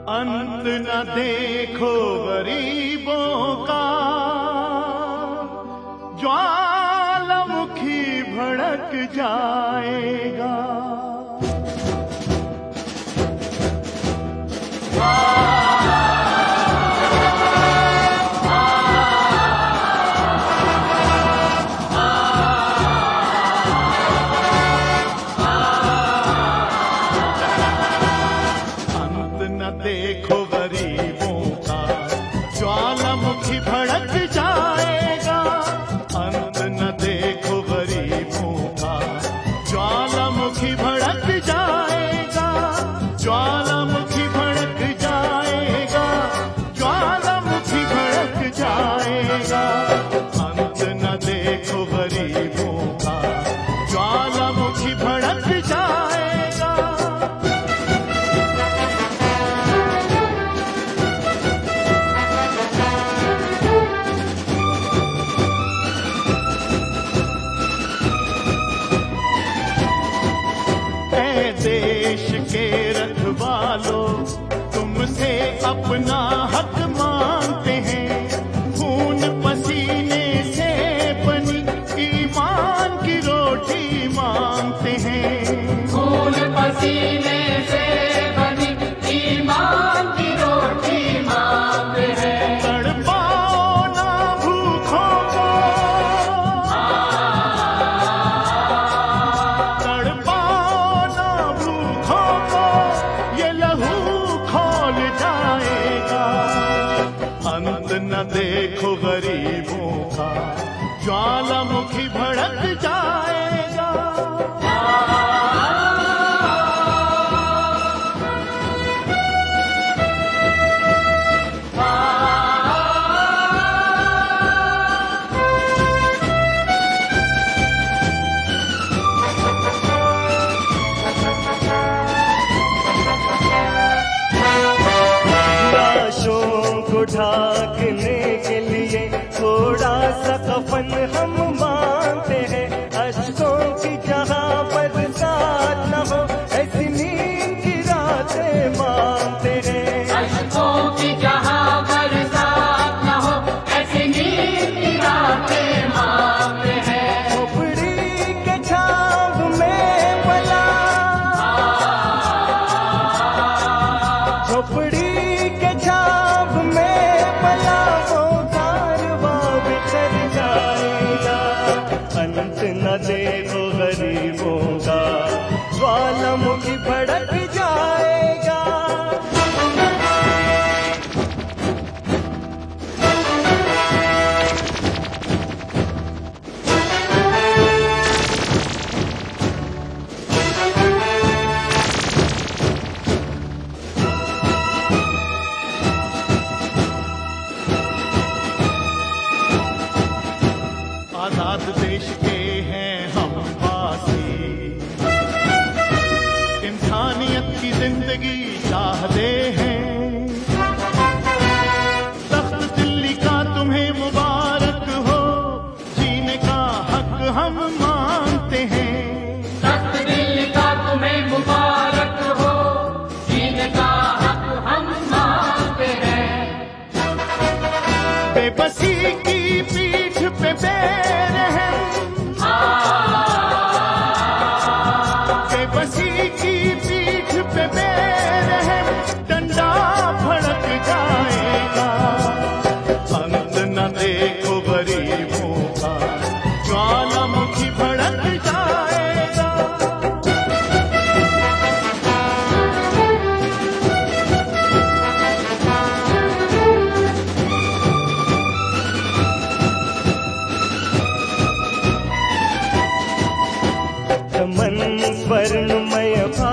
अंत न देखो गरीबों का, ज्वालामुखी भड़क जाएगा। देखो गरीबों का, ज्वालामुखी भड़क जाएगा। अंत न देखो गरीबों का, ज्वालामुखी भड़क जाएगा। ज्वालामुखी भड़क जाएगा, ज्वालामुखी भड़क जाएगा। अंत न देखो गरीबों का, ज्वालामुखी भड़क जाएगा। देश के रखवालों, तुमसे अपना हक मांगते हैं। खून पसीने से बनी ईमान की रोटी मांगते हैं। खून पसीने से बनी ईमान की रोटी मांगते हैं। तड़पाओ ना भूखों को, तड़पाओ ना भूखों को, ये लहू खौल जाएगा। अंत न देखो गरीबों का, ज्वालामुखी भड़क जाएगा। लाशों को ढाकने के लिए थोड़ा सा कफन हम मांगते हैं। अश्कों की जहां बरसात न हो, ऐसी नींद की रातें मांगते हैं। अश्कों की जहां बरसात न हो, ऐसी नींद की रातें मांगते हैं। झोपड़ी के छांव में पला, झोपड़ी के छांव में पला वो कारवां बिखर जाएगा। अंत न देखो गरीबों का, ज्वालामुखी भड़क जाएगा। आजाद देश के हैं हम वासी, इंसानियत की जिंदगी चाहते हैं। तख्त दिल्ली का तुम्हें मुबारक हो, जीने का हक हम मांगते हैं। तख्त दिल्ली का तुम्हें मुबारक हो, जीने का हक हम मांगते हैं। बेबसी की पीठ पे बेरहम, बेबसी की पीठ पे बेरहम डंडा भड़क जाएगा। अंत न देखो गरीबों का, ज्वालामुखी भड़क जाएगा। मन स्वर्णमय